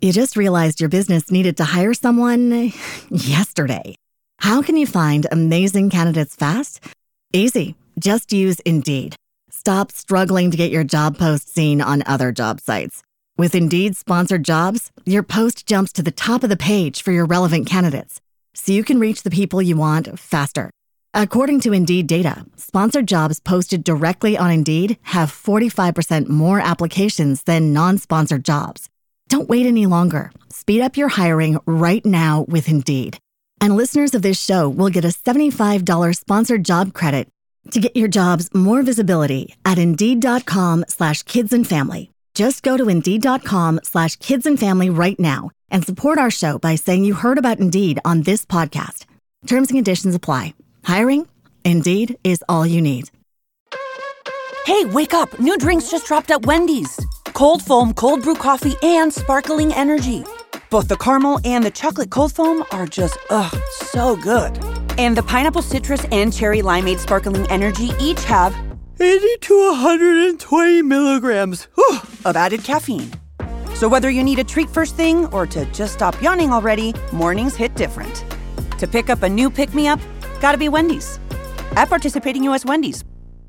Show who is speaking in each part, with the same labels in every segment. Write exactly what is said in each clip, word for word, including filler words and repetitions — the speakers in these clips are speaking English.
Speaker 1: You just realized your business needed to hire someone yesterday. How can you find amazing candidates fast? Easy. Just use Indeed. Stop struggling to get your job post seen on other job sites. With Indeed sponsored jobs, your post jumps to the top of the page for your relevant candidates, so you can reach the people you want faster. According to Indeed data, sponsored jobs posted directly on Indeed have forty-five percent more applications than non-sponsored jobs. Don't wait any longer. Speed up your hiring right now with Indeed. And listeners of this show will get a seventy-five dollars sponsored job credit to get your jobs more visibility at Indeed.com slash kids and family. Just go to Indeed.com slash kids and family right now and support our show by saying you heard about Indeed on this podcast. Terms and conditions apply. Hiring? Indeed is all you need.
Speaker 2: Hey, wake up. New drinks just dropped at Wendy's. Cold foam, cold brew coffee, and sparkling energy. Both the caramel and the chocolate cold foam are just, ugh, so good. And the pineapple citrus and cherry limeade sparkling energy each have eighty to one hundred twenty milligrams whew, of added caffeine. So whether you need a treat first thing or to just stop yawning already, mornings hit different. To pick up a new pick-me-up, gotta be Wendy's. At participating U S Wendy's.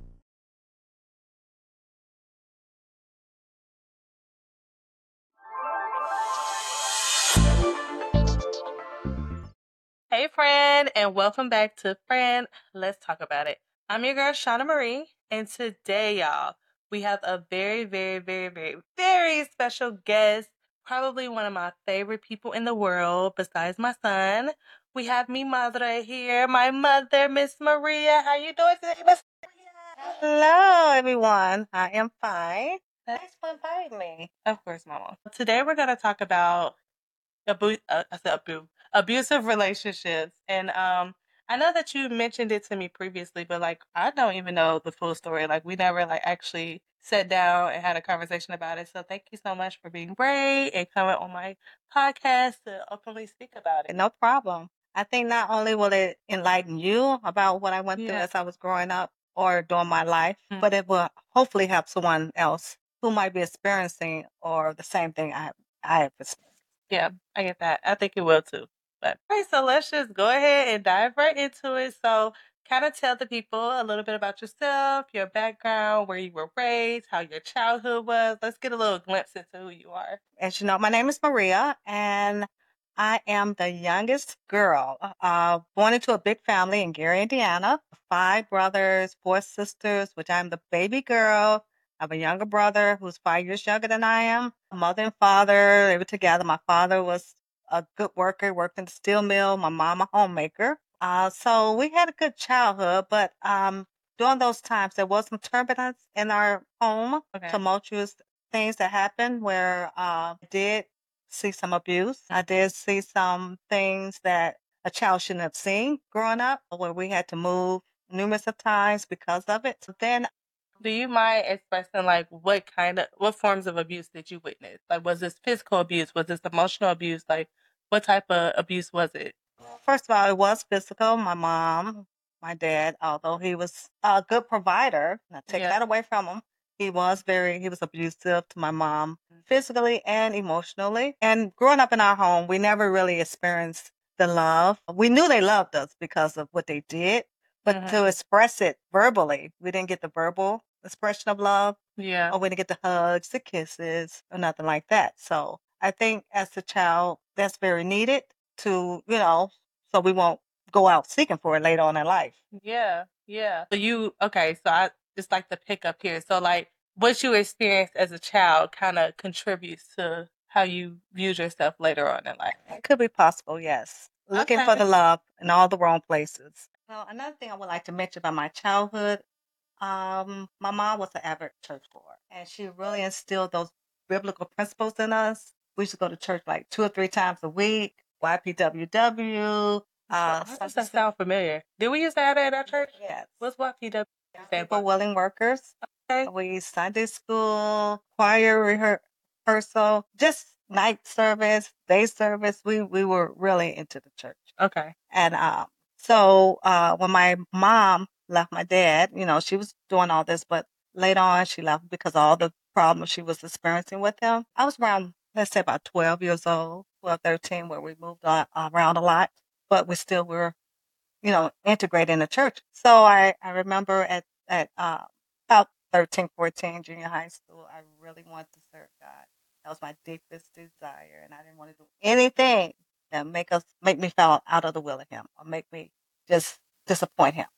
Speaker 3: Hey, friend, and welcome back to Friend. Let's talk about it. I'm your girl, Shauna Marie, and today, y'all, we have a very, very, very, very, very special guest, probably one of my favorite people in the world besides my son. We have mi madre here, my mother, Miss Maria. How you doing today, Miss Maria?
Speaker 4: Hello, everyone. I am fine. Thanks for inviting me.
Speaker 3: Of course, Mama. Today, we're going to talk about abu- uh, I said abu- abusive relationships. And um, I know that you mentioned it to me previously, but like, I don't even know the full story. Like, we never like actually sat down and had a conversation about it. So thank you so much for being brave and coming on my podcast to openly speak about it.
Speaker 4: No problem. I think not only will it enlighten you about what I went through
Speaker 3: Yeah.
Speaker 4: as I was growing up or during my life,
Speaker 3: Mhm.
Speaker 4: but it will hopefully help someone else who might be experiencing or the same thing I I have experienced.
Speaker 3: Yeah, I get that. I think it will too. But all right, so let's just go ahead and dive right into it. So kind of tell the people a little bit about yourself, your background, where you were raised, how your childhood was. Let's get a little glimpse into who you are.
Speaker 4: As you know, my name is Maria, and I am the youngest girl, uh, born into a big family in Gary, Indiana. Five brothers, four sisters, which I'm the baby girl. I have a younger brother who's five years younger than I am. Mother and father, they were together. My father was a good worker, worked in the steel mill. My mom, a homemaker. Uh, so we had a good childhood, but um, during those times, there was some turbulence in our home,
Speaker 3: Okay.
Speaker 4: tumultuous things that happened where uh, I did see some abuse. I did see some things that a child shouldn't have seen growing up, where we had to move numerous of times because of it. So then,
Speaker 3: Do you mind expressing like what kind of what forms of abuse did you witness? Like, was this physical abuse? Was this emotional abuse? Like, what type of abuse was it?
Speaker 4: first of all, it was physical. My mom, my dad, although he was a good provider, and I take
Speaker 3: Yeah.
Speaker 4: that away from him, he was very, he was abusive to my mom, physically and emotionally. And growing up in our home, we never really experienced the love. We knew they loved us because of what they did, but
Speaker 3: Mhm.
Speaker 4: to express it verbally, we didn't get the verbal expression of love,
Speaker 3: Yeah.
Speaker 4: or we didn't get the hugs, the kisses, or nothing like that. So I think as a child, that's very needed to, you know, so we won't go out seeking for it later on in life.
Speaker 3: Yeah, yeah. So you okay, so I just like to pick up here. So like what you experienced as a child kind of contributes to how you viewed yourself later on in life.
Speaker 4: It could be possible, yes. Looking for
Speaker 3: Okay.
Speaker 4: the love in all the wrong places. Well, another thing I would like to mention about my childhood, um, my mom was an avid churchgoer, and she really instilled those biblical principles in us. We used to go to church like two or three times a week, Y P W W. Uh,
Speaker 3: How does
Speaker 4: Sunday
Speaker 3: that
Speaker 4: school-
Speaker 3: sound familiar? Did we use that at our church?
Speaker 4: Yes.
Speaker 3: What's Y P W stand
Speaker 4: For
Speaker 3: for?
Speaker 4: willing workers.
Speaker 3: Okay.
Speaker 4: We Sunday school, choir rehear- rehearsal, just night service, day service. We we were really into the church.
Speaker 3: Okay.
Speaker 4: And um, so uh, when my mom left my dad, you know, she was doing all this, but later on she left because of all the problems she was experiencing with him. I was around let's say about twelve years old, twelve, thirteen, where we moved a- around a lot, but we still were, you know, integrated in the church. So I, I remember at, at uh, about thirteen, fourteen, junior high school, I really wanted to serve God. That was my deepest desire, and I didn't want to do anything that make us make me fall out of the will of Him or make me just disappoint Him.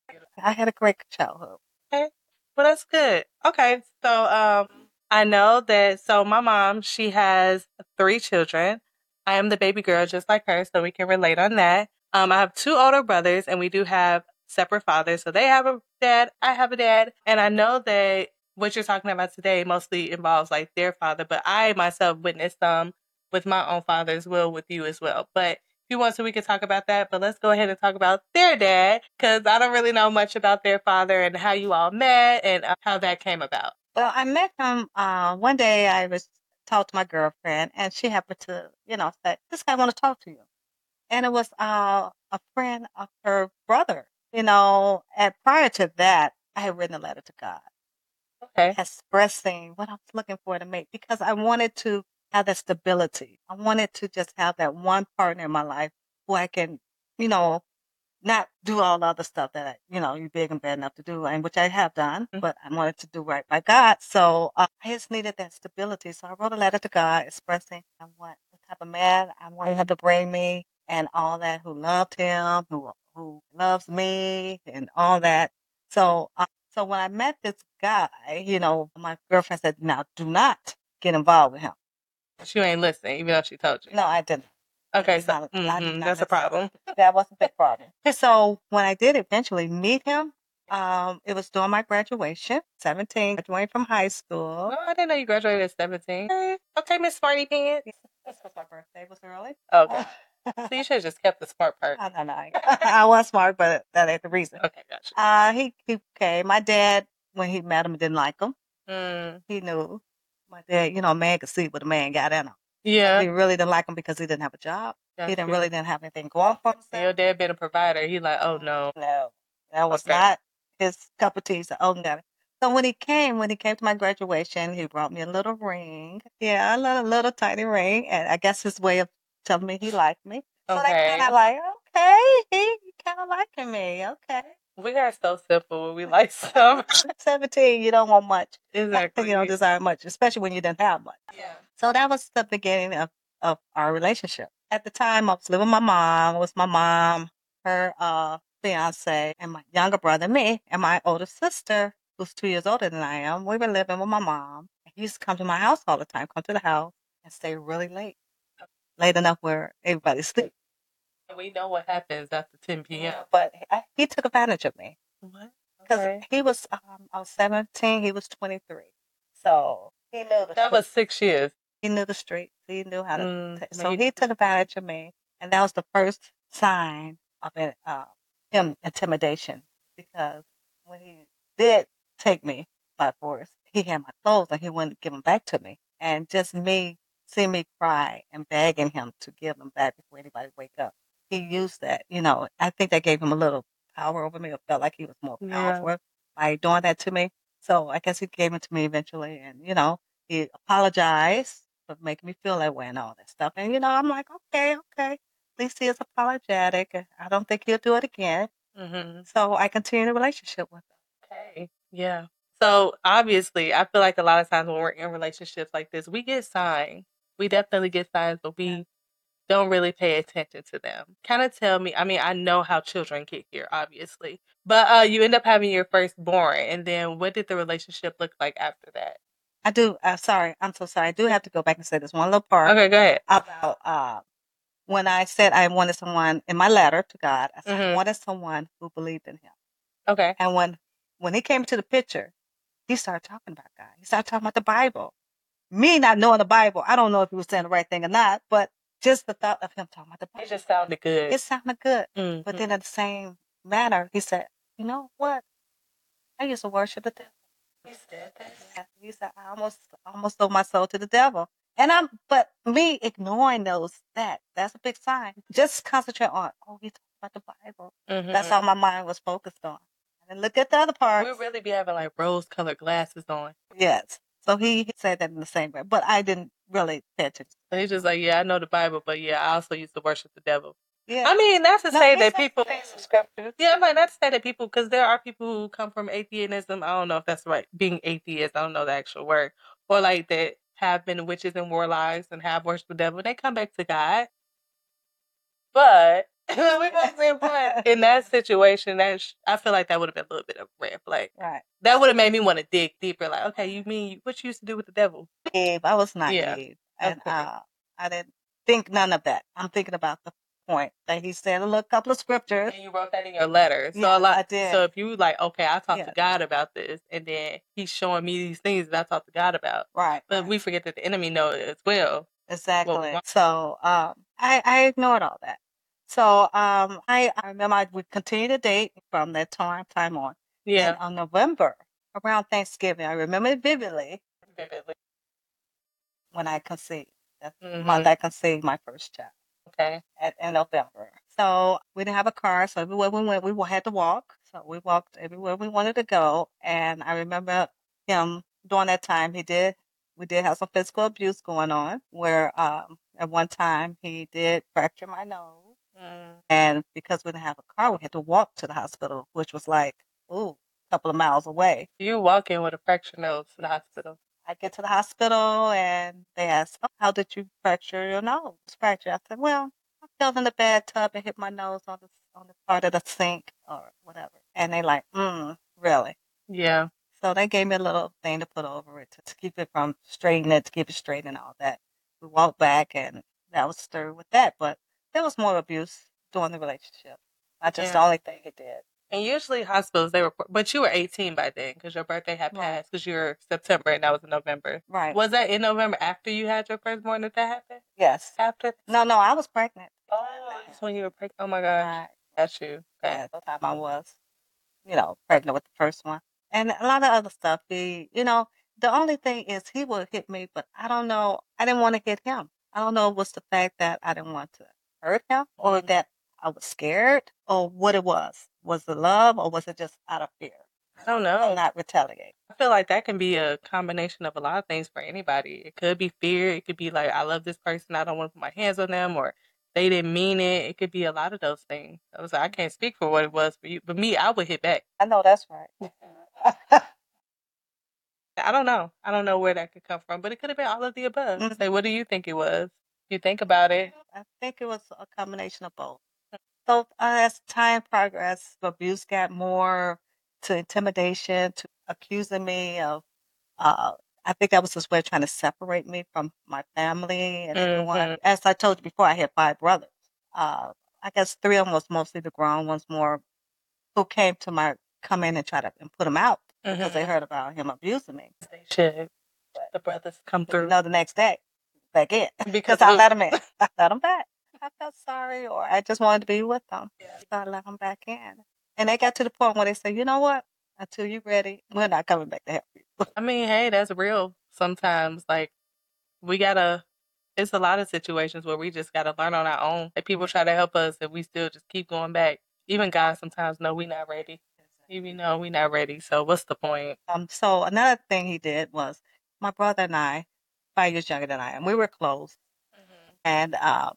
Speaker 4: I had a great childhood.
Speaker 3: Okay. Well, that's good. Okay. So, um, I know that, so my mom, she has three children. I am the baby girl, just like her, so we can relate on that. Um, I have two older brothers, and we do have separate fathers. So they have a dad, I have a dad. And I know that what you're talking about today mostly involves like their father, but I myself witnessed some with my own father as well, with you as well. But if you want to, we can talk about that, but let's go ahead and talk about their dad, because I don't really know much about their father and how you all met and uh, how that came about.
Speaker 4: Well, I met him uh, one day. I was talking to my girlfriend, and she happened to, you know, say, "This guy want to talk to you," and it was uh, a friend of her brother. You know, and prior to that, I had written a letter to God,
Speaker 3: Okay.
Speaker 4: expressing what I was looking for to make, because I wanted to have that stability. I wanted to just have that one partner in my life who I can, you know, not do all the other stuff that, I, you know, you're big and bad enough to do, and which I have done,
Speaker 3: Mhm.
Speaker 4: but I wanted to do right by God. So uh, I just needed that stability. So I wrote a letter to God expressing I want the type of man I wanted him to bring me and all that, who loved him, who who loves me and all that. So uh, so when I met this guy, you know, my girlfriend said, "Now do not get involved with him."
Speaker 3: She ain't listening, even though she told you.
Speaker 4: No, I didn't.
Speaker 3: Okay,
Speaker 4: Did
Speaker 3: so
Speaker 4: not- I did
Speaker 3: mhm,
Speaker 4: not
Speaker 3: that's a
Speaker 4: listen.
Speaker 3: problem.
Speaker 4: That was a big problem. And so when I did eventually meet him, um, it was during my graduation, seventeen, graduating from high school.
Speaker 3: Oh, I didn't know you graduated at seventeen. Okay, okay, Miss Smarty Pants.
Speaker 4: This was my birthday. Was early.
Speaker 3: Okay. So you should have just kept the smart part.
Speaker 4: I don't know. I was smart, but that ain't the reason.
Speaker 3: Okay, gotcha.
Speaker 4: Uh, he, he came. My dad, when he met him, didn't like him.
Speaker 3: Mm,
Speaker 4: He knew. My dad, you know, a man could see what a man got in him.
Speaker 3: yeah.
Speaker 4: He really didn't like him because he didn't have a job.
Speaker 3: That's
Speaker 4: he didn't
Speaker 3: true.
Speaker 4: really didn't have anything going for himself.
Speaker 3: And your dad being a provider, he like, oh no.
Speaker 4: No, that was
Speaker 3: Okay.
Speaker 4: not his cup of tea. So, oh, no. So when he came, when he came to my graduation, he brought me a little ring. Yeah, a little, little tiny ring. And I guess his way of telling me he liked me. So they
Speaker 3: Okay.
Speaker 4: kind of like, okay, he kind of liking me. Okay.
Speaker 3: We are so simple when we like some.
Speaker 4: seventeen, you don't want much.
Speaker 3: Exactly.
Speaker 4: You don't desire much, especially when you didn't have much.
Speaker 3: Yeah.
Speaker 4: So that was the beginning of, of our relationship. At the time, I was living with my mom. It was my mom, her uh, fiance, and my younger brother, me, and my older sister, who's two years older than I am. We were living with my mom. He used to come to my house all the time, come to the house and stay really late, late enough where everybody sleep.
Speaker 3: We know what happens after ten p.m.
Speaker 4: But I, he took advantage of me.
Speaker 3: What?
Speaker 4: Because
Speaker 3: Okay.
Speaker 4: he was, um, I was seventeen, he was twenty-three. So he knew the
Speaker 3: That was six years.
Speaker 4: He knew the streets. He knew how to.
Speaker 3: Mm,
Speaker 4: ta-
Speaker 3: but
Speaker 4: so
Speaker 3: he-
Speaker 4: he took advantage of me, and that was the first sign of it, uh, him intimidation. Because when he did take me by force, he had my clothes and he wouldn't give them back to me. And just me seeing me cry and begging him to give them back before anybody wake up. He used that, you know. I think that gave him a little power over me. It felt like he was more
Speaker 3: Yeah.
Speaker 4: powerful by doing that to me. So I guess he gave it to me eventually, and you know, he apologized for making me feel that way and all that stuff. And you know, I'm like, okay, okay. At least he is apologetic. I don't think he'll do it again.
Speaker 3: Mm-hmm.
Speaker 4: So I continue the relationship with him.
Speaker 3: Okay. Yeah. So obviously, I feel like a lot of times when we're in relationships like this, we get signs. We definitely get signs, but we
Speaker 4: Yeah.
Speaker 3: don't really pay attention to them. Kind of tell me, I mean, I know how children get here, obviously, but uh, you end up having your firstborn, and then what did the relationship look like after that?
Speaker 4: I do. Uh, sorry, I'm so sorry. I do have to go back and say this one little part
Speaker 3: Okay, go ahead.
Speaker 4: about uh, when I said I wanted someone in my letter to God. I said I
Speaker 3: Mhm.
Speaker 4: wanted someone who believed in Him.
Speaker 3: Okay.
Speaker 4: And when when he came to the picture, he started talking about God. He started talking about the Bible. Me not knowing the Bible, I don't know if he was saying the right thing or not, but just the thought of him talking about the Bible,
Speaker 3: It just sounded good.
Speaker 4: it sounded good.
Speaker 3: Mhm.
Speaker 4: But then at the same manner, he said, "You know what? I used to worship the devil."
Speaker 3: He said that.
Speaker 4: Yeah, he said, "I almost almost sold my soul to the devil." And I'm, but me ignoring those, that that's a big sign. Just concentrate on, oh, he talked about the Bible.
Speaker 3: Mhm.
Speaker 4: That's all my mind was focused on. And look at the other part.
Speaker 3: We really be having like rose-colored glasses on.
Speaker 4: Yes. So he, he said that in the same way, but I didn't really pay attention.
Speaker 3: And he's just like, yeah, I know the Bible, but yeah, I also used to worship the devil.
Speaker 4: Yeah.
Speaker 3: I mean, that's to
Speaker 4: No,
Speaker 3: say
Speaker 4: he
Speaker 3: that
Speaker 4: said
Speaker 3: people.
Speaker 4: things in scriptures.
Speaker 3: Yeah, I mean, not to say that people, because there are people who come from atheism. I don't know if that's right. Being atheist, I don't know the actual word. Or like that have been witches and warlocks and have worshipped the devil. They come back to God. But we both saying, but in that situation, that sh- I feel like that would have been a little bit of a red flag.
Speaker 4: Right.
Speaker 3: That would have made me want to dig deeper. Like, okay, you mean what you used to do with the devil?
Speaker 4: Naive. I was naive.
Speaker 3: Yeah, of
Speaker 4: And
Speaker 3: course.
Speaker 4: uh, I didn't think none of that. I'm thinking about the point that he said a little couple of scriptures.
Speaker 3: And you wrote that in your letter. So
Speaker 4: Yeah,
Speaker 3: a lot.
Speaker 4: I did.
Speaker 3: So if you like, okay, I talked
Speaker 4: Yeah.
Speaker 3: to God about this, and then he's showing me these things that I talked to God about.
Speaker 4: Right.
Speaker 3: But
Speaker 4: right.
Speaker 3: we forget that the enemy knows it as well.
Speaker 4: Exactly.
Speaker 3: want.
Speaker 4: So um, I, I ignored all that. So um, I, I remember I would continue to date from that time time on.
Speaker 3: Yeah.
Speaker 4: And on November, around Thanksgiving, I remember it vividly
Speaker 3: Vividly.
Speaker 4: when I conceived. That's the
Speaker 3: Mhm.
Speaker 4: month I conceived my first child.
Speaker 3: Okay.
Speaker 4: At, in November. So we didn't have a car, so everywhere we went, we wa- had to walk. So we walked everywhere we wanted to go. And I remember him during that time, he did, we did have some physical abuse going on, where um, at one time he did fracture my nose.
Speaker 3: Mm.
Speaker 4: And because we didn't have a car, we had to walk to the hospital, which was like, ooh, a couple of miles away.
Speaker 3: You walk in with a fractured nose to the hospital.
Speaker 4: I get to the hospital and they ask, oh, how did you fracture your nose? Fracture. I said, well, I fell in the bathtub and hit my nose on the on the part of the sink or whatever. And they like, mm, really?
Speaker 3: Yeah.
Speaker 4: So they gave me a little thing to put over it to, to keep it from straightening it, to keep it straight and all that. We walked back and that was through with that. But there was more abuse during the relationship. Not just the
Speaker 3: Yeah.
Speaker 4: only thing he did.
Speaker 3: And usually hospitals, they were, but you were eighteen by then because your birthday had
Speaker 4: Right.
Speaker 3: passed because you were September and that was in November.
Speaker 4: Right.
Speaker 3: Was that in November after you had your firstborn that that happened?
Speaker 4: Yes.
Speaker 3: After?
Speaker 4: No, no, I was pregnant.
Speaker 3: Oh, that's when you were pregnant. Oh my gosh.
Speaker 4: Right.
Speaker 3: That's you. Okay.
Speaker 4: Yeah, the time I was, you know, pregnant with the first one. And a lot of other stuff. He, you know, the only thing is he would hit me, but I don't know. I didn't want to hit him. I don't know if it was the fact that I didn't want to hurt him or
Speaker 3: Mhm.
Speaker 4: that I was scared or what it was. Was it love or was it just out of fear?
Speaker 3: I don't
Speaker 4: I'm
Speaker 3: know.
Speaker 4: not retaliate.
Speaker 3: I feel like that can be a combination of a lot of things for anybody. It could be fear. It could be like, I love this person. I don't want to put my hands on them, or they didn't mean it. It could be a lot of those things. I was like, I can't speak for what it was for you, but me, I would hit back.
Speaker 4: I know that's right.
Speaker 3: I don't know. I don't know where that could come from, but it could have been all of the above.
Speaker 4: Mhm.
Speaker 3: Say, what do you think it was? You think about it.
Speaker 4: I think it was a combination of both. So uh, as time progressed, the abuse got more to intimidation, to accusing me of, uh, I think that was his way of trying to separate me from my family and everyone.
Speaker 3: Mhm.
Speaker 4: As I told you before, I had five brothers. Uh, I guess three of them was mostly the grown ones, more who came to my, come in and try to and put him out because they
Speaker 3: Mhm.
Speaker 4: heard about him abusing me.
Speaker 3: They should. The brothers come
Speaker 4: But you
Speaker 3: through.
Speaker 4: know, the next day, back in.
Speaker 3: Because
Speaker 4: Because I
Speaker 3: of-
Speaker 4: let him in. I let him back. I felt sorry, or I just wanted to be with them.
Speaker 3: Yeah.
Speaker 4: So I let them back in. And they got to the point where they said, you know what? Until you're ready, we're not coming back to help you.
Speaker 3: I mean, hey, that's real. Sometimes, like, we gotta. It's a lot of situations where we just gotta learn on our own. Like, people try to help us, and we still just keep going back. Even God sometimes know we not ready. Even know we not ready. So what's the point?
Speaker 4: Um, so another thing he did was my brother and I, five years younger than I am, we were close. And um,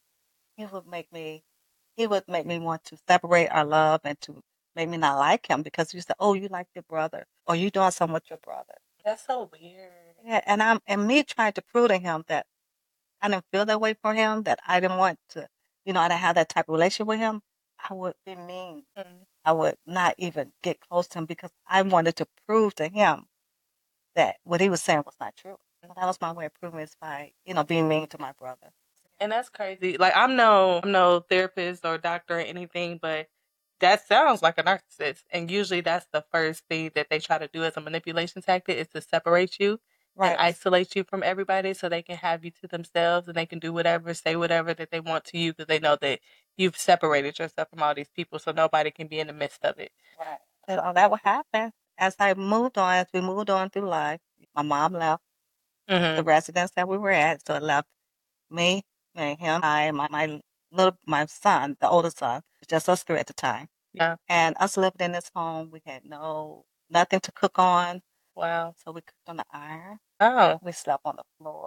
Speaker 4: he would make me, he would make me want to separate our love and to make me not like him because he said, "Oh, you like your brother, or you doing something with your brother."
Speaker 3: That's so weird.
Speaker 4: Yeah, and I'm and me trying to prove to him that I didn't feel that way for him, that I didn't want to, you know, I didn't have that type of relationship with him. I would be mean.
Speaker 3: Mhm.
Speaker 4: I would not even get close to him because I wanted to prove to him that what he was saying was not true. So that was my way of proving it by, you know, being mean to my brother.
Speaker 3: And that's crazy. Like, I'm no, I'm no therapist or doctor or anything, but that sounds like a narcissist. And usually, that's the first thing that they try to do as a manipulation tactic is to separate you and
Speaker 4: Right.
Speaker 3: isolate you from everybody, so they can have you to themselves and they can do whatever, say whatever that they want to you because they know that you've separated yourself from all these people, so nobody can be in the midst of it.
Speaker 4: Right. So all that would happen as I moved on, as we moved on through life. My mom left the
Speaker 3: Mm-hmm.
Speaker 4: residence that we were at, so it left me and him, I, and my, my little, my son, the older son, just us three at the time.
Speaker 3: Yeah.
Speaker 4: And us living in this home, we had no, nothing to cook on.
Speaker 3: Wow.
Speaker 4: So we cooked on the iron.
Speaker 3: Oh.
Speaker 4: We slept on the floor.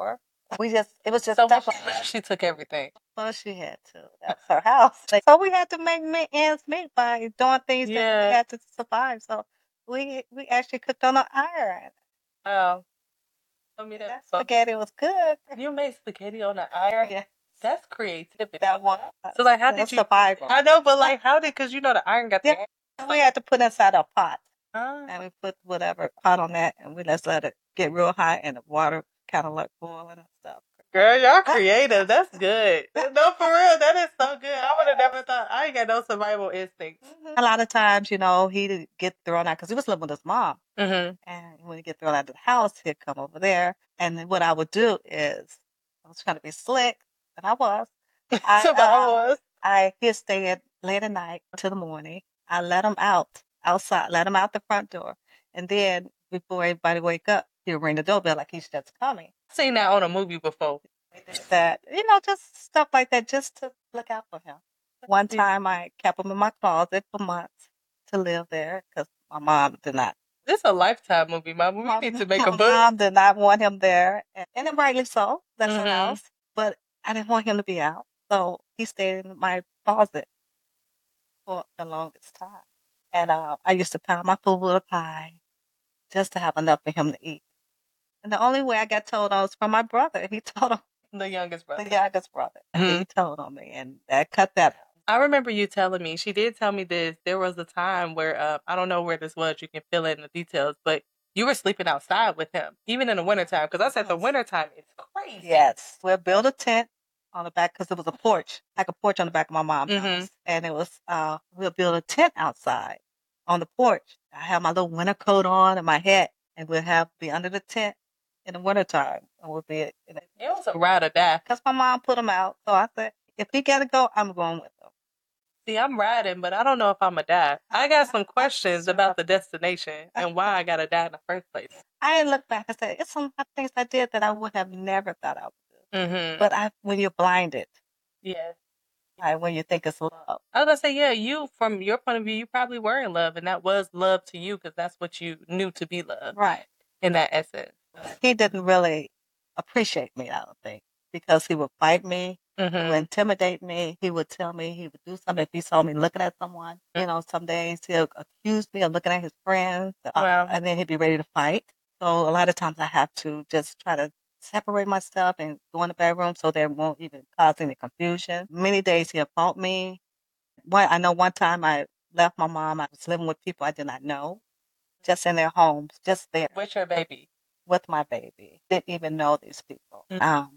Speaker 4: We just, it was just
Speaker 3: So
Speaker 4: stuff
Speaker 3: much
Speaker 4: like that.
Speaker 3: she took everything.
Speaker 4: Well, she had to. That's her house. Like, so we had to make ma- ends meet by doing things that we
Speaker 3: Yeah.
Speaker 4: had to survive. So we we actually cooked on an iron.
Speaker 3: Oh. Tell me that.
Speaker 4: That
Speaker 3: so-
Speaker 4: spaghetti was good.
Speaker 3: You made spaghetti on an iron?
Speaker 4: Yeah,
Speaker 3: That's creativity.
Speaker 4: that one.
Speaker 3: So, like, how
Speaker 4: That's
Speaker 3: did you?
Speaker 4: survival.
Speaker 3: I know, but like, how did? Because you know the iron got the.
Speaker 4: Yeah. We had to put inside a pot,
Speaker 3: Ah.
Speaker 4: and we put whatever pot on that, and we just let it get real hot, and the water kind of like boiling and stuff.
Speaker 3: Girl, y'all creative. That's good. No, for real, that is so good. I would have never thought. I ain't got no survival instincts.
Speaker 4: A lot of times, you know, he'd get thrown out because he was living with his mom.
Speaker 3: Mm-hmm.
Speaker 4: And when he get thrown out of the house, he'd come over there. And then what I would do is, I was trying to be slick, and I was. I,
Speaker 3: So
Speaker 4: uh,
Speaker 3: I was.
Speaker 4: I he'd stay at late at night till the morning. I let him out outside, let him out the front door, and then before everybody wake up, he'll ring the doorbell like he's just coming.
Speaker 3: Seen that on a movie before.
Speaker 4: That you know, just stuff like that, just to look out for him. One time, I kept him in my closet for months to live there because my mom did not.
Speaker 3: This is a Lifetime movie, Mom. We
Speaker 4: Mom-
Speaker 3: need to make
Speaker 4: my
Speaker 3: a book.
Speaker 4: mom did not want him there, and, and then rightly so. That's her
Speaker 3: Mhm.
Speaker 4: house, but I didn't want him to be out, so he stayed in my closet for the longest time. And uh, I used to pound my food with a pie just to have enough for him to eat. And the only way I got told on was from my brother. He told him,
Speaker 3: The youngest brother.
Speaker 4: the youngest brother. And
Speaker 3: Mhm.
Speaker 4: he told on me, and that cut that out.
Speaker 3: I remember you telling me, she did tell me this. There was a time where, uh, I don't know where this was, you can fill in the details, but you were sleeping outside with him, even in the wintertime. Because I said the
Speaker 4: Yes.
Speaker 3: wintertime is crazy.
Speaker 4: Yes. We'll build a tent on the back because it was a porch, like a porch on the back of my mom's
Speaker 3: Mhm.
Speaker 4: house. And it was, uh, we'll build a tent outside on the porch. I have my little winter coat on and my hat, and we'll have be under the tent in the wintertime. And we'll be in it.
Speaker 3: It was a ride or die.
Speaker 4: Because my mom put him out. So I said, if he got to go, I'm going with him.
Speaker 3: See, I'm riding, but I don't know if I'm going to die. I got some questions about the destination and why I got to die in the first place.
Speaker 4: I didn't look back and say, it's some things I did that I would have never thought I would do.
Speaker 3: Mm-hmm.
Speaker 4: But I, when you're blinded,
Speaker 3: Yeah.
Speaker 4: like when you think it's love.
Speaker 3: I was going to say, yeah, you, from your point of view, you probably were in love, and that was love to you because that's what you knew to be love
Speaker 4: Right.
Speaker 3: in that essence.
Speaker 4: He didn't really appreciate me, I don't think, because he would fight me, he would
Speaker 3: Mm-hmm.
Speaker 4: intimidate me. He would tell me he would do something if he saw me looking at someone. You know, some days he'll accuse me of looking at his friends, uh,
Speaker 3: Wow.
Speaker 4: and then he'd be ready to fight. So a lot of times I have to just try to separate myself and go in the bedroom so there won't even cause any confusion. Many days he'll fault me. One, I know one time I left my mom. I was living with people I did not know, just in their homes, just there
Speaker 3: With your baby.
Speaker 4: with my baby. Didn't even know these people.
Speaker 3: Mm.
Speaker 4: Um,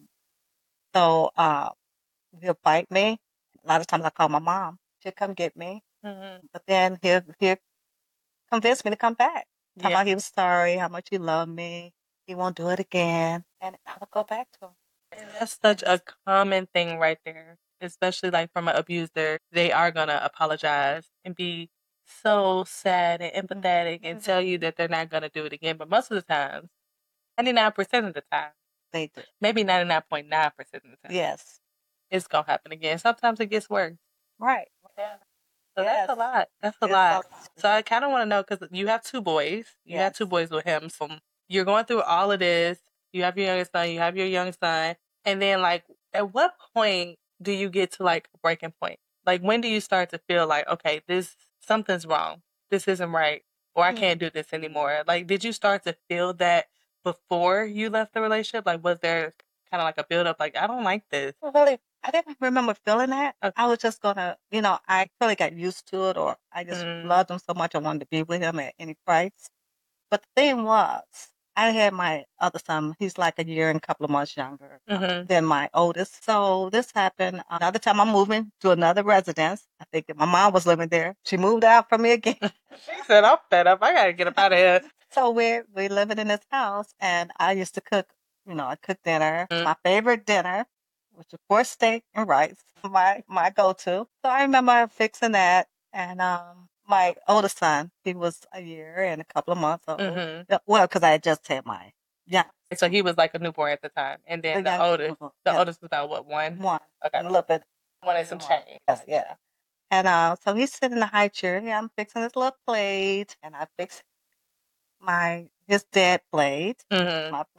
Speaker 4: so uh, he'll fight me. A lot of times I call my mom. She'll come get me.
Speaker 3: Mm-hmm.
Speaker 4: But then he'll, he'll convince me to come back. Talk
Speaker 3: Yeah.
Speaker 4: about he was sorry, how much he loved me. He won't do it again. And I will go back to him.
Speaker 3: And that's such a common thing right there, especially like from an abuser. They are going to apologize and be so sad and empathetic and
Speaker 4: Mhm.
Speaker 3: tell you that they're not going to do it again. But most of the times, ninety-nine percent of the time,
Speaker 4: They do.
Speaker 3: maybe ninety-nine point nine percent of the time,
Speaker 4: Yes.
Speaker 3: it's going to happen again. Sometimes it gets worse.
Speaker 4: Right.
Speaker 3: Yeah. So that's a
Speaker 4: Yes.
Speaker 3: lot. That's a
Speaker 4: It's
Speaker 3: lot.
Speaker 4: so-
Speaker 3: So I kind of want to know because you have two boys. You have
Speaker 4: Yes.
Speaker 3: two boys with him. So you're going through all of this. You have your youngest son. You have your young son. And then, like, at what point do you get to like a breaking point? Like, when do you start to feel like, okay, this something's wrong. This isn't right, or I
Speaker 4: Mhm.
Speaker 3: can't do this anymore. Like, did you start to feel that before you left the relationship? Like, was there kind of like a build up? Like, I don't like this.
Speaker 4: Well, really, I didn't remember feeling that.
Speaker 3: Okay.
Speaker 4: I was just gonna, you know, I really got used to it, or I just
Speaker 3: Mm.
Speaker 4: loved him so much I wanted to be with him at any price. But the thing was, I had my other son. He's like a year and a couple of months younger
Speaker 3: Mhm.
Speaker 4: than my oldest. So this happened another time. I'm moving to another residence. I think that my mom was living there. She moved out from me again.
Speaker 3: She said, "I'm fed up. I gotta get up out of here."
Speaker 4: So we're we living in this house, and I used to cook. You know, I cook dinner.
Speaker 3: Mm.
Speaker 4: My favorite dinner, which is pork steak and rice. My my go to. So I remember fixing that, and um, my oldest son, he was a year and a couple of months old.
Speaker 3: Mhm.
Speaker 4: Yeah, well, because I had just had my yeah,
Speaker 3: So he was like a newborn at the time, and then
Speaker 4: the
Speaker 3: the,
Speaker 4: youngest
Speaker 3: oldest,
Speaker 4: was-
Speaker 3: the
Speaker 4: yeah,
Speaker 3: oldest was about what one?
Speaker 4: one,
Speaker 3: Okay,
Speaker 4: and a little bit.
Speaker 3: one and some
Speaker 4: more.
Speaker 3: change.
Speaker 4: Yeah, yeah. And uh, so he's sitting in the high chair. Yeah, I'm fixing his little plate, and I fix my his dad plate,
Speaker 3: Mhm.
Speaker 4: my plate.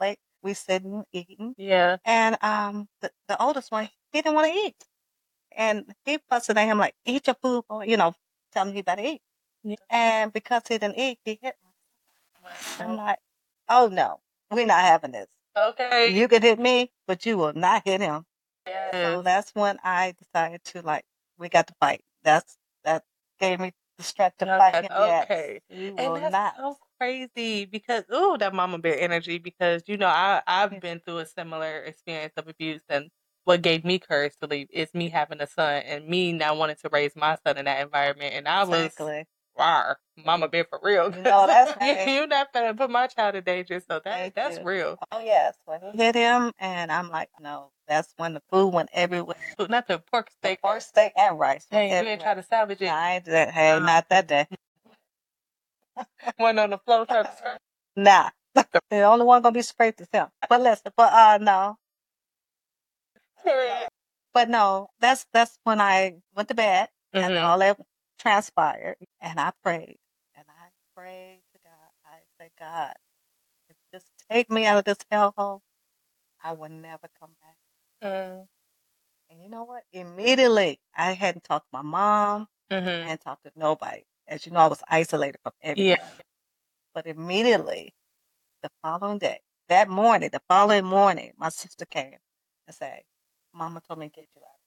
Speaker 4: We sitting eating,
Speaker 3: Yeah.
Speaker 4: and um, the, the oldest one, he didn't want to eat, and he fussing at him like, "Eat your food," or you know, telling him he better eat.
Speaker 3: Yeah.
Speaker 4: And because he didn't eat, he hit me. I'm
Speaker 3: Wow.
Speaker 4: like, "Oh no, we're not having this.
Speaker 3: Okay.
Speaker 4: You can hit me, but you will not hit him." So
Speaker 3: Yes.
Speaker 4: that's when I decided to like, we got to fight. That's that gave me the strength to fight
Speaker 3: Okay.
Speaker 4: him. Yes,
Speaker 3: Okay.
Speaker 4: we
Speaker 3: And
Speaker 4: will
Speaker 3: that's
Speaker 4: not.
Speaker 3: so crazy because ooh, that mama bear energy because you know I I've
Speaker 4: Yeah.
Speaker 3: been through a similar experience of abuse and what gave me courage to leave is me having a son and me not wanting to raise my son in that environment and I was
Speaker 4: Exactly.
Speaker 3: rawr, mama bear for real.
Speaker 4: You know, that's
Speaker 3: You
Speaker 4: right.
Speaker 3: you're not gonna put my child in danger, so that
Speaker 4: Thank
Speaker 3: that's
Speaker 4: you.
Speaker 3: real.
Speaker 4: Oh yes, when he hit him, and I'm like, no, that's when the food went everywhere.
Speaker 3: But not the pork
Speaker 4: The
Speaker 3: steak.
Speaker 4: pork steak and rice went
Speaker 3: Hey, you ain't try
Speaker 4: everywhere.
Speaker 3: to salvage
Speaker 4: No,
Speaker 3: it.
Speaker 4: I ain't do that. Hey,
Speaker 3: No.
Speaker 4: not that day.
Speaker 3: One on the floor trying to scratch.
Speaker 4: Nah, the only one gonna be scraped is him. But listen, but uh, no,
Speaker 3: Period.
Speaker 4: but no, that's that's when I went to bed and
Speaker 3: Mhm.
Speaker 4: all that transpired, and I prayed, and I prayed to God. I said, God, if you just take me out of this hellhole, I will never come back.
Speaker 3: Mm.
Speaker 4: And you know what? Immediately, I hadn't talked to my mom. I
Speaker 3: Mhm.
Speaker 4: hadn't talked to nobody. As you know, I was isolated from everybody.
Speaker 3: Yeah.
Speaker 4: But immediately, the following day, that morning, the following morning, my sister came and said, Mama told me to get you out.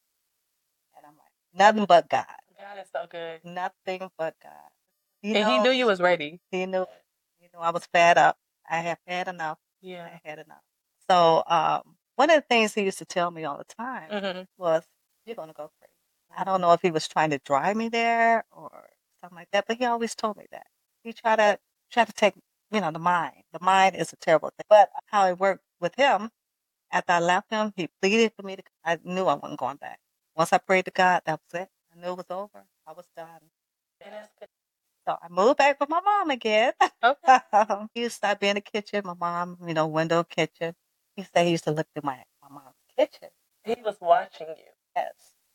Speaker 4: And I'm like, nothing but God.
Speaker 3: God is so good.
Speaker 4: Nothing but God. You
Speaker 3: And he
Speaker 4: know,
Speaker 3: knew you was ready.
Speaker 4: he knew, you know, I was fed up. I have had enough.
Speaker 3: Yeah.
Speaker 4: I had enough. So um, one of the things he used to tell me all the time
Speaker 3: Mhm.
Speaker 4: was, you're going to go crazy. I don't know if he was trying to drive me there or something like that, but he always told me that. He tried to try to take, you know, the mind. The mind is a terrible thing. But how it worked with him, after I left him, he pleaded for me to, I knew I wasn't going back. Once I prayed to God, that was it. I knew it was over. I was done.
Speaker 3: And that's good.
Speaker 4: So I moved back with my mom again.
Speaker 3: Okay.
Speaker 4: He used to stop in the kitchen, my mom, you know, window kitchen. He said he used to look through my, my mom's kitchen.
Speaker 3: He was watching you.
Speaker 4: Yes.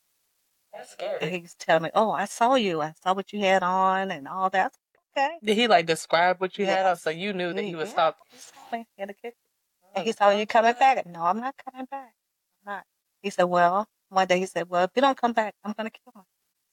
Speaker 3: That's
Speaker 4: And
Speaker 3: scary.
Speaker 4: he used to tell me, oh, I saw you. I saw what you had on and all that. Okay.
Speaker 3: Did he like describe what you had on so
Speaker 4: Yes.
Speaker 3: you knew that he
Speaker 4: He,
Speaker 3: was
Speaker 4: yeah,
Speaker 3: talking?
Speaker 4: he saw me in the kitchen. And he said, are you coming back? No, I'm not coming back. I'm not. He said, well, one day he said, well, if you don't come back, I'm going to kill myself.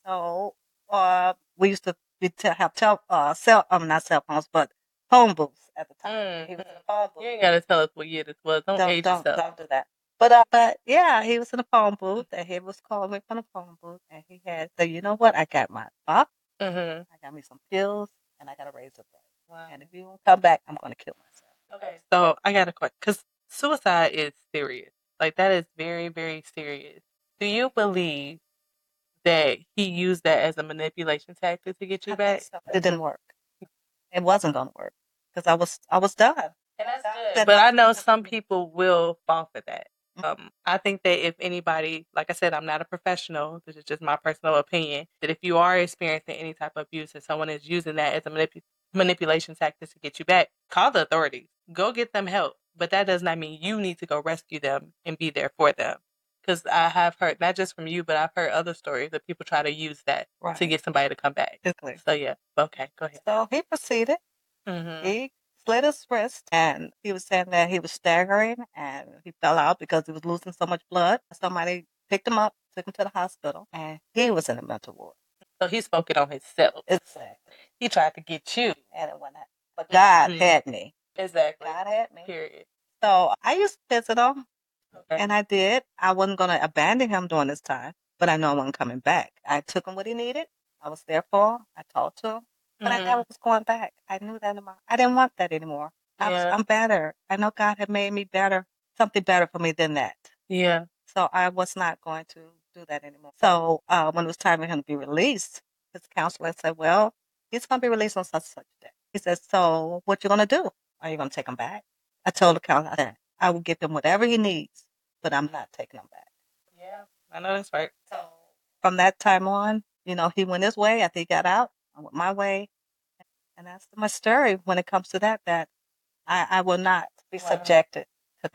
Speaker 4: So uh, we used to be te- have tel- uh, cell, um, not cell phones, but phone booths at the time.
Speaker 3: Mm.
Speaker 4: He was in a phone booth.
Speaker 3: You ain't gotta tell us what year this was. Don't,
Speaker 4: Don't
Speaker 3: age
Speaker 4: don't
Speaker 3: yourself.
Speaker 4: don't do that. But uh, but yeah, he was in a phone booth and he was calling me from the phone booth and he had said, you know what? I got my box,
Speaker 3: Mhm.
Speaker 4: I got me some pills, and I got a razor blade.
Speaker 3: Wow.
Speaker 4: And if you don't come back, I'm gonna kill myself.
Speaker 3: Okay. So I got a question because suicide is serious. Like that is very, very serious. Do you believe that he used that as a manipulation tactic to get you
Speaker 4: I think
Speaker 3: back?
Speaker 4: so. It didn't work. It wasn't gonna work because I was I was done.
Speaker 3: And that's good.
Speaker 4: Said
Speaker 3: But I
Speaker 4: nothing
Speaker 3: know
Speaker 4: to
Speaker 3: some
Speaker 4: me.
Speaker 3: people will fall for that.
Speaker 4: Mhm.
Speaker 3: Um, I think that if anybody, like I said, I'm not a professional. This is just my personal opinion. That if you are experiencing any type of abuse and someone is using that as a manip- manipulation tactic to get you back, call the authorities. Go get them help. But that does not mean you need to go rescue them and be there for them. Because I have heard, not just from you, but I've heard other stories that people try to use that to
Speaker 4: Right.
Speaker 3: get somebody to come back.
Speaker 4: Exactly.
Speaker 3: So yeah, okay, go ahead.
Speaker 4: So he proceeded.
Speaker 3: Mm-hmm.
Speaker 4: He slit his wrist and he was saying that he was staggering and he fell out because he was losing so much blood. Somebody picked him up, took him to the hospital, and he was in a mental ward.
Speaker 3: So he spoke it on himself.
Speaker 4: Exactly.
Speaker 3: He tried to get you.
Speaker 4: And it went out. But God
Speaker 3: Mhm.
Speaker 4: had me.
Speaker 3: Exactly.
Speaker 4: God had me.
Speaker 3: Period.
Speaker 4: So I used to visit him,
Speaker 3: Okay.
Speaker 4: and I did. I wasn't going to abandon him during this time, but I know I wasn't coming back. I took him what he needed. I was there for him. I talked to him, but I
Speaker 3: Mhm.
Speaker 4: never was going back. I knew that in my, I didn't want that anymore. I was,
Speaker 3: Yeah.
Speaker 4: I'm better. I know God had made me better, something better for me than that.
Speaker 3: Yeah.
Speaker 4: So I was not going to do that anymore. So uh, when it was time for him to be released, his counselor said, well, he's going to be released on such and such a day. He said, so what you going to do? Are you going to take him back? I told the counselor, I said, I will give him whatever he needs, but I'm not taking him back.
Speaker 3: Yeah. I know that's right.
Speaker 4: So from that time on, you know, he went his way. After he got out, I went my way. And that's my story when it comes to that, that I, I will not be
Speaker 3: Wow.
Speaker 4: subjected to that.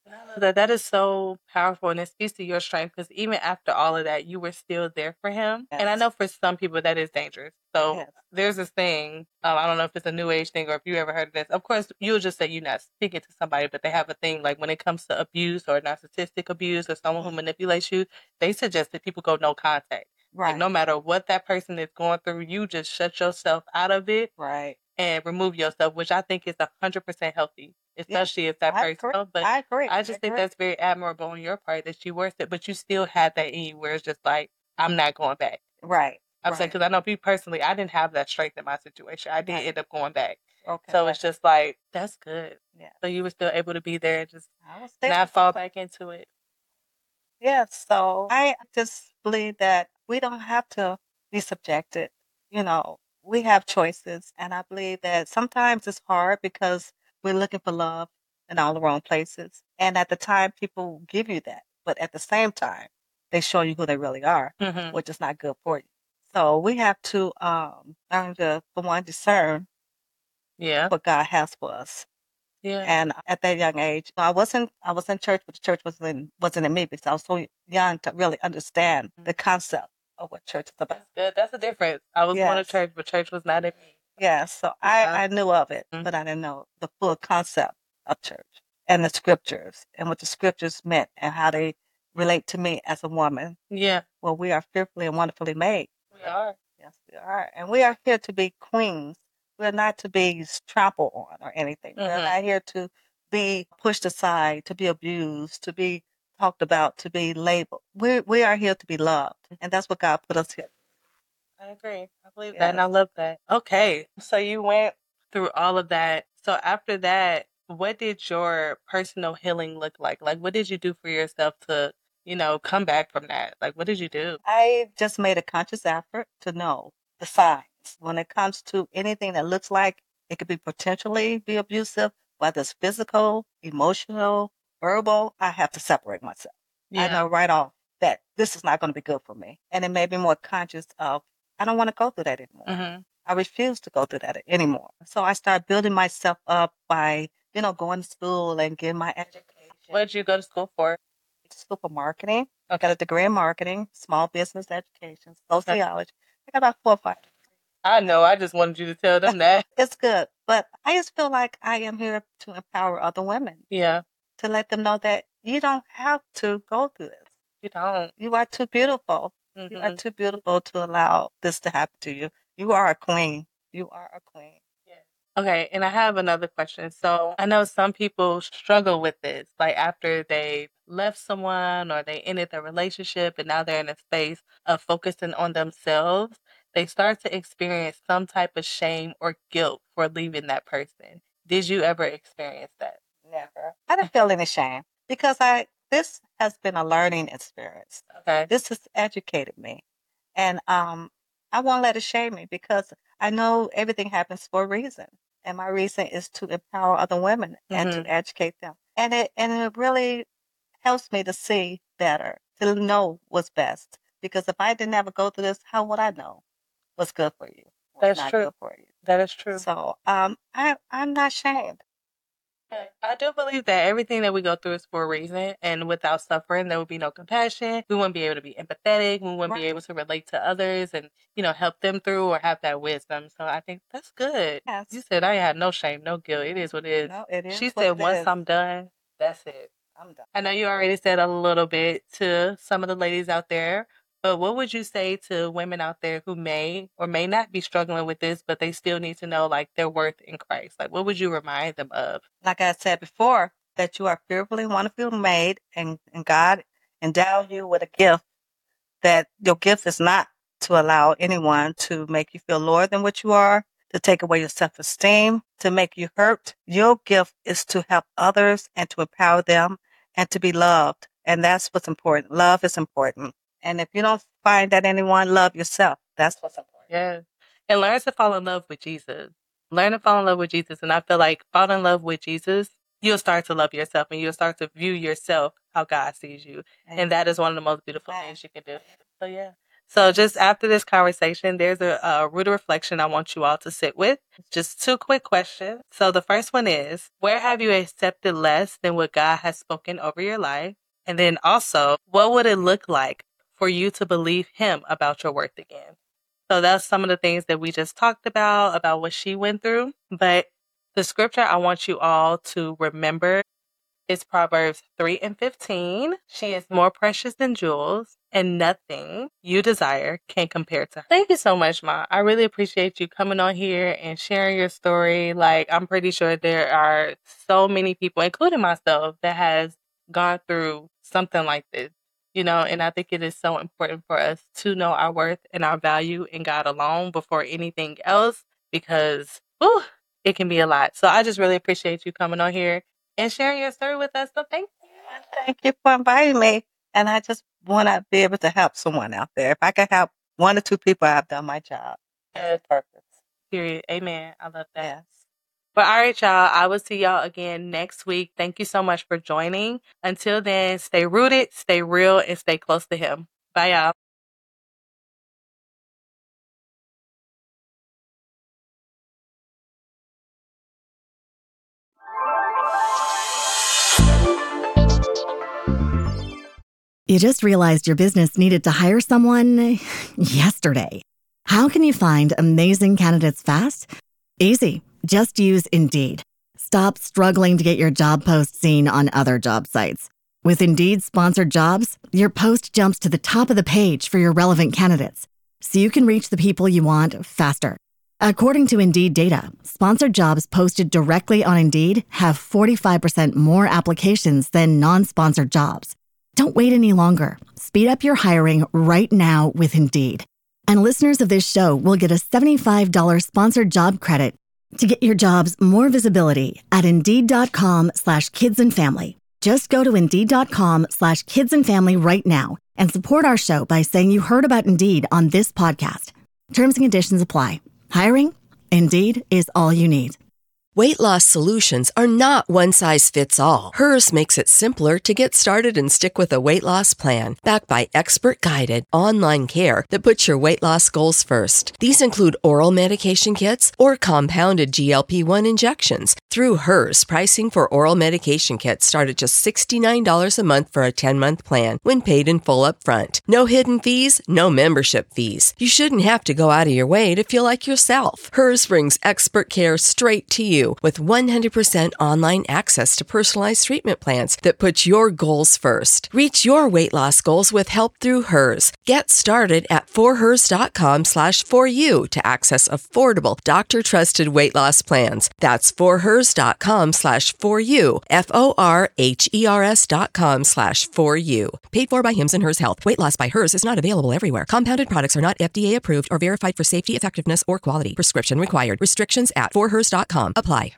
Speaker 3: I love that. That is so powerful, and it speaks to your strength because even after all of that, you were still there for him. And I
Speaker 4: Yes.
Speaker 3: know for some people that is dangerous. So
Speaker 4: Yes.
Speaker 3: there's this thing. Um, I don't know if it's a new age thing or if you ever heard of this. Of course, you'll just say you're not speaking to somebody, but they have a thing like when it comes to abuse or narcissistic abuse or someone who manipulates you, they suggest that people go no contact. Like
Speaker 4: Right.
Speaker 3: no matter what that person is going through, you just shut yourself out of it
Speaker 4: Right.
Speaker 3: and remove yourself, which I think is a hundred percent healthy,
Speaker 4: Yes.
Speaker 3: especially if that
Speaker 4: I
Speaker 3: person.
Speaker 4: agree.
Speaker 3: But
Speaker 4: I agree.
Speaker 3: I
Speaker 4: I
Speaker 3: just think
Speaker 4: agree.
Speaker 3: that's very admirable on your part that you were, st- but you still had that in you where it's just like, I'm not going back.
Speaker 4: Right.
Speaker 3: I'm saying
Speaker 4: Right.
Speaker 3: because I know me personally, I didn't have that strength in my situation. I did
Speaker 4: Right.
Speaker 3: end up going back,
Speaker 4: Okay.
Speaker 3: so
Speaker 4: Right.
Speaker 3: it's just like that's good.
Speaker 4: Yeah.
Speaker 3: So you were still able to be there and just
Speaker 4: I was there.
Speaker 3: not fall back into it.
Speaker 4: Yes. So I just believe that we don't have to be subjected. You know, we have choices. And I believe that sometimes it's hard because we're looking for love in all the wrong places. And at the time, people give you that. But at the same time, they show you who they really are,
Speaker 3: Hmm.
Speaker 4: which is not good for you. So we have to um, learn to, for one, discern
Speaker 3: Yeah,
Speaker 4: what God has for us.
Speaker 3: yeah.
Speaker 4: And at that young age, I wasn't I was in church, but the church wasn't in, wasn't in me because I was so young to really understand the concept of what church is about.
Speaker 3: That's good. That's the difference. I was going to
Speaker 4: Yes,
Speaker 3: church, but church was not in me.
Speaker 4: yes. So
Speaker 3: Yeah.
Speaker 4: I, I knew of it,
Speaker 3: Mhm.
Speaker 4: but I didn't know the full concept of church and the scriptures and what the scriptures meant and how they relate to me as a woman.
Speaker 3: Yeah,
Speaker 4: Well, we are fearfully and wonderfully made.
Speaker 3: we are.
Speaker 4: Yes, we are. And we are here to be queens. We're not to be trampled on or anything. We're
Speaker 3: Hmm.
Speaker 4: not here to be pushed aside, to be abused, to be talked about, to be labeled. We we are here to be loved. And that's what God put us here.
Speaker 3: I agree. I believe that, and I
Speaker 4: Yes.
Speaker 3: love that. Okay, so you went through all of that. So after that, what did your personal healing look like? Like, what did you do for yourself to, you know, come back from that? Like, what did you do?
Speaker 4: I just made a conscious effort to know the signs. When it comes to anything that looks like it could be potentially be abusive, whether it's physical, emotional, verbal, I have to separate myself. I
Speaker 3: Yeah.
Speaker 4: know right off that this is not going to be good for me. And it made me more conscious of, I don't want to go through that anymore.
Speaker 3: Hmm.
Speaker 4: I refuse to go through that anymore. So I started building myself up by, you know, going to school and getting my education.
Speaker 3: What did you go to school for?
Speaker 4: School for marketing. I got a degree in marketing, small business education,
Speaker 3: Okay.
Speaker 4: sociology. I got about four or five.
Speaker 3: I know. I just wanted you to tell them that.
Speaker 4: It's good. But I just feel like I am here to empower other women,
Speaker 3: Yeah,
Speaker 4: to let them know that you don't have to go through this.
Speaker 3: you don't.
Speaker 4: You are too beautiful. You are
Speaker 3: Hmm.
Speaker 4: too beautiful to allow this to happen to you. You are a queen. You are a queen.
Speaker 3: Okay, and I have another question. So I know some people struggle with this, like after they left someone or they ended their relationship and now they're in a space of focusing on themselves, they start to experience some type of shame or guilt for leaving that person. Did you ever experience that?
Speaker 4: Never. I didn't feel any shame because I this has been a learning experience.
Speaker 3: Okay.
Speaker 4: This has educated me. And um I won't let it shame me because I know everything happens for a reason. And my reason is to empower other women and
Speaker 3: Hmm.
Speaker 4: to educate them. And it and it really helps me to see better, to know what's best. Because if I didn't ever go through this, how would I know what's good for you? What's
Speaker 3: That's
Speaker 4: not
Speaker 3: true.
Speaker 4: good for you?
Speaker 3: That is true.
Speaker 4: So um I I'm not ashamed.
Speaker 3: Yeah, I do believe that everything that we go through is for a reason, and without suffering, there would be no compassion. We wouldn't be able to be empathetic. We wouldn't be
Speaker 4: Right.
Speaker 3: able to relate to others and, you know, help them through or have that wisdom. So I think that's good. You
Speaker 4: Yes.
Speaker 3: said I had no shame, no guilt. It is what it is.
Speaker 4: No, it
Speaker 3: She
Speaker 4: is what
Speaker 3: said
Speaker 4: it
Speaker 3: once
Speaker 4: is.
Speaker 3: I'm done, that's it.
Speaker 4: I'm done.
Speaker 3: I know you already said a little bit to some of the ladies out there, but what would you say to women out there who may or may not be struggling with this, but they still need to know like their worth in Christ? Like, what would you remind them of?
Speaker 4: Like I said before, that you are fearfully and wonderfully made, and, and God endowed you with a gift, that your gift is not to allow anyone to make you feel lower than what you are, to take away your self esteem, to make you hurt. Your gift is to help others and to empower them and to be loved. And that's what's important. Love is important. And if you don't find that anyone, love yourself. That's what's important.
Speaker 3: Yeah. And learn to fall in love with Jesus. Learn to fall in love with Jesus. And I feel like fall in love with Jesus, you'll start to love yourself and you'll start to view yourself how God sees you. And that is one of the most beautiful
Speaker 4: Amen.
Speaker 3: things you can do. So yeah. So just after this conversation, there's a, a root of reflection I want you all to sit with. Just two quick questions. So the first one is, where have you accepted less than what God has spoken over your life? And then also, what would it look like for you to believe him about your worth again? So that's some of the things that we just talked about, about what she went through. But the scripture I want you all to remember is Proverbs three and fifteen. She is more precious than jewels, and nothing you desire can compare to her. Thank you so much, Ma. I really appreciate you coming on here and sharing your story. Like, I'm pretty sure there are so many people, including myself, that has gone through something like this. You know, and I think it is so important for us to know our worth and our value in God alone before anything else, because whew, it can be a lot. So I just really appreciate you coming on here and sharing your story with us. So thank you.
Speaker 4: Thank you for inviting me. And I just want to be able to help someone out there. If I can help one or two people, I've done my job. That's purpose.
Speaker 3: Period. Amen. I love that.
Speaker 4: Yes.
Speaker 3: But all right, y'all, I will see y'all again next week. Thank you so much for joining. Until then, stay rooted, stay real, and stay close to him. Bye, y'all.
Speaker 1: You just realized your business needed to hire someone yesterday. How can you find amazing candidates fast? Easy. Just use Indeed. Stop struggling to get your job post seen on other job sites. With Indeed sponsored jobs, your post jumps to the top of the page for your relevant candidates, so you can reach the people you want faster. According to Indeed data, sponsored jobs posted directly on Indeed have forty-five percent more applications than non-sponsored jobs. Don't wait any longer. Speed up your hiring right now with Indeed. And listeners of this show will get a seventy-five dollars sponsored job credit to get your jobs more visibility at Indeed.com slash kids and family. Just go to Indeed.com slash kids and family right now and support our show by saying you heard about Indeed on this podcast. Terms and conditions apply. Hiring? Indeed is all you need.
Speaker 5: Weight loss solutions are not one size fits all. Hers makes it simpler to get started and stick with a weight loss plan, backed by expert-guided online care that puts your weight loss goals first. These include oral medication kits or compounded G L P one injections. Through Hers, pricing for oral medication kits start at just sixty-nine dollars a month for a ten-month plan when paid in full upfront. No hidden fees, no membership fees. You shouldn't have to go out of your way to feel like yourself. Hers brings expert care straight to you with one hundred percent online access to personalized treatment plans that put your goals first. Reach your weight loss goals with help through Hers. Get started at forhers.com slash for you to access affordable, doctor-trusted weight loss plans. That's forhers.com slash for you, F O R H E R S dot com slash for you. Paid for by Hims and Hers Health. Weight loss by Hers is not available everywhere. Compounded products are not F D A approved or verified for safety, effectiveness, or quality. Prescription required. Restrictions at forhers dot com apply.